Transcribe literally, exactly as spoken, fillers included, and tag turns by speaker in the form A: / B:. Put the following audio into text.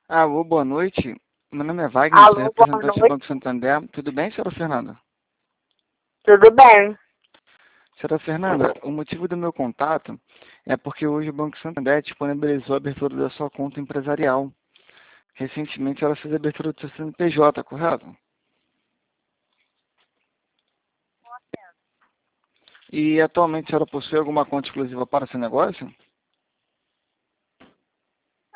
A: Alô, boa noite. Meu nome é Wagner, sou
B: Alô, boa
A: representante do
B: noite.
A: Banco Santander. Tudo bem, senhora Fernanda?
B: Tudo bem?
A: Senhora Fernanda, o motivo do meu contato é porque hoje o Banco Santander disponibilizou a abertura da sua conta empresarial. Recentemente ela fez a abertura do seu C N P J, correto? E atualmente a senhora possui alguma conta exclusiva para seu negócio?